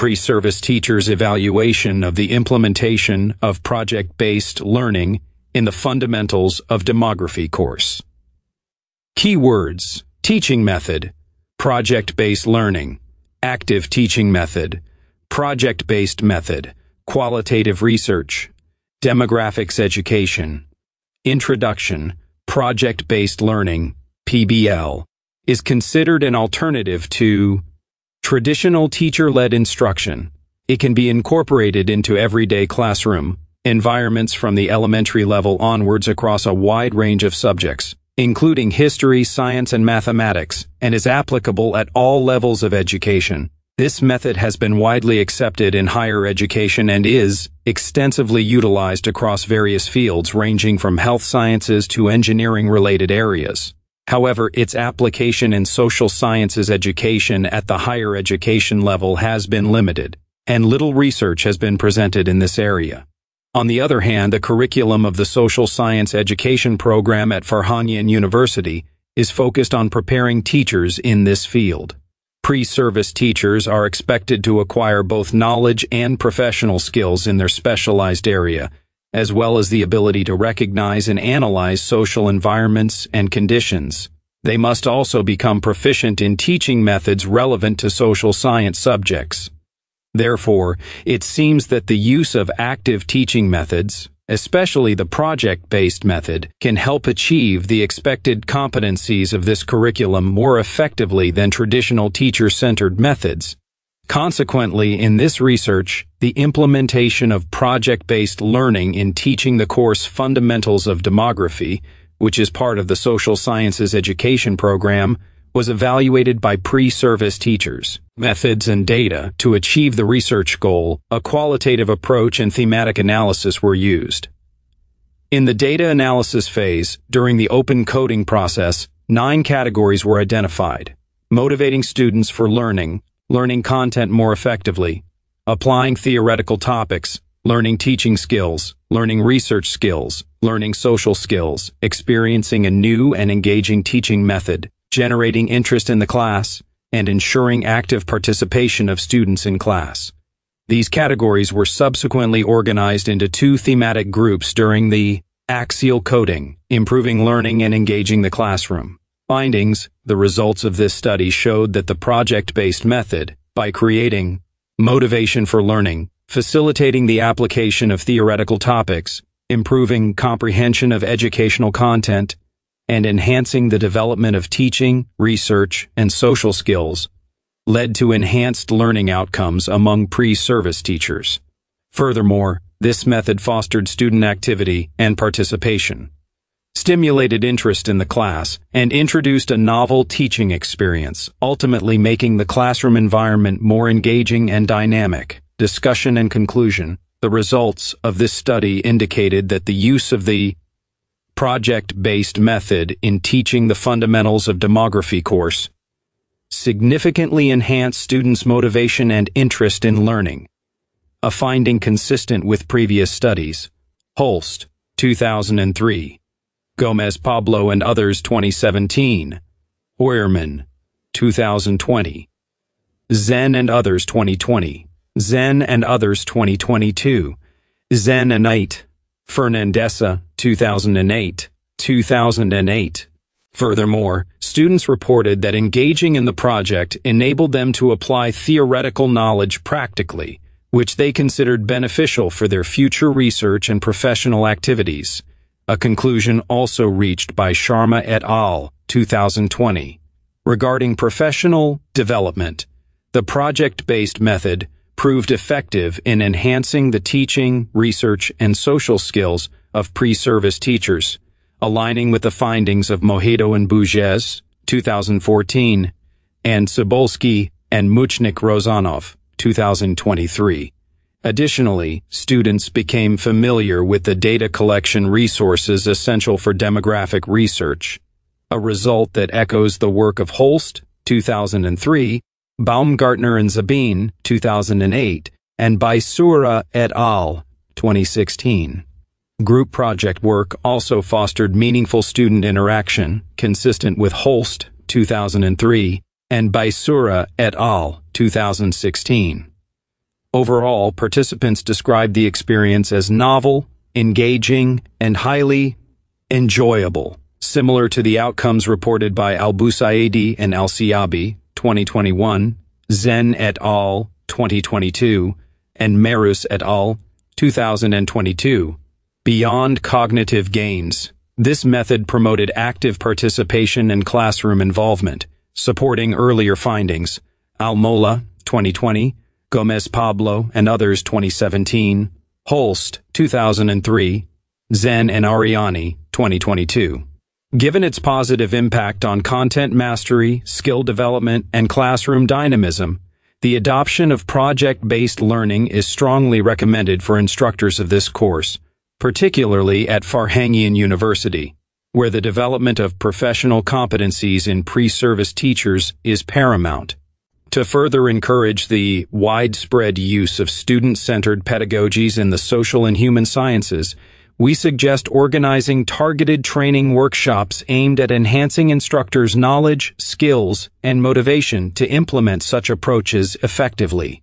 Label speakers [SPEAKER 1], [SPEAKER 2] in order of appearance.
[SPEAKER 1] Pre-service teachers' evaluation of the implementation of project-based learning in the Fundamentals of Demography course. Keywords: teaching method, project-based learning, active teaching method, project-based method, qualitative research, demographics education. Introduction: project-based learning, PBL, is considered an alternative to traditional teacher-led instruction. It can be incorporated into everyday classroom environments from the elementary level onwards across a wide range of subjects, including history, science, and mathematics, and is applicable at all levels of education. This method has been widely accepted in higher education and is extensively utilized across various fields ranging from health sciences to engineering-related areas. However, its application in social sciences education at the higher education level has been limited, and little research has been presented in this area. On the other hand, the curriculum of the social science education program at Farhanian University is focused on preparing teachers in this field. Pre-service teachers are expected to acquire both knowledge and professional skills in their specialized area, as well as the ability to recognize and analyze social environments and conditions. They must also become proficient in teaching methods relevant to social science subjects. Therefore, it seems that the use of active teaching methods, especially the project-based method, can help achieve the expected competencies of this curriculum more effectively than traditional teacher-centered methods. Consequently, in this research, the implementation of project-based learning in teaching the course Fundamentals of Demography, which is part of the Social Sciences Education program, was evaluated by pre-service teachers. Methods and data to achieve the research goal, a qualitative approach and thematic analysis were used. In the data analysis phase, during the open coding process, 9 categories were identified: motivating students for learning content more effectively, applying theoretical topics, learning teaching skills, learning research skills, learning social skills, experiencing a new and engaging teaching method, generating interest in the class, and ensuring active participation of students in class. These categories were subsequently organized into 2 thematic groups during the axial coding, improving learning and engaging the classroom. Findings: the results of this study showed that the project-based method, by creating motivation for learning, facilitating the application of theoretical topics, improving comprehension of educational content, and enhancing the development of teaching, research, and social skills, led to enhanced learning outcomes among pre-service teachers. Furthermore, this method fostered student activity and participation, stimulated interest in the class, and introduced a novel teaching experience, ultimately making the classroom environment more engaging and dynamic. Discussion and conclusion: the results of this study indicated that the use of the project-based method in teaching the Fundamentals of Demography course significantly enhanced students' motivation and interest in learning, a finding consistent with previous studies. Holst, 2003. Gomez Pablo and others, 2017. Hoyerman, 2020. Zen and others, 2020. Zen and others, 2022. Zen and Knight, Fernandesa, 2008. 2008. Furthermore, students reported that engaging in the project enabled them to apply theoretical knowledge practically, which they considered beneficial for their future research and professional activities, a conclusion also reached by Sharma et al., 2020. Regarding professional development, the project-based method proved effective in enhancing the teaching, research, and social skills of pre-service teachers, aligning with the findings of Mojido and Buges, 2014, and Sobolski and Muchnik-Rozanov, 2023. Additionally, students became familiar with the data collection resources essential for demographic research, a result that echoes the work of Holst, 2003, Baumgartner and Zabin, 2008, and Baisura et al., 2016. Group project work also fostered meaningful student interaction, consistent with Holst, 2003, and Baisura et al., 2016. Overall, participants described the experience as novel, engaging, and highly enjoyable, similar to the outcomes reported by Al-Busaidi and Al-Siabi, 2021, Zen et al., 2022, and Merus et al., 2022. Beyond cognitive gains, this method promoted active participation and classroom involvement, supporting earlier findings. Al-Molla, 2020, Gomez Pablo and others, 2017, Holst, 2003, Zen and Ariani, 2022. Given its positive impact on content mastery, skill development, and classroom dynamism, the adoption of project-based learning is strongly recommended for instructors of this course, particularly at Farhangian University, where the development of professional competencies in pre-service teachers is paramount. To further encourage the widespread use of student-centered pedagogies in the social and human sciences, we suggest organizing targeted training workshops aimed at enhancing instructors' knowledge, skills, and motivation to implement such approaches effectively.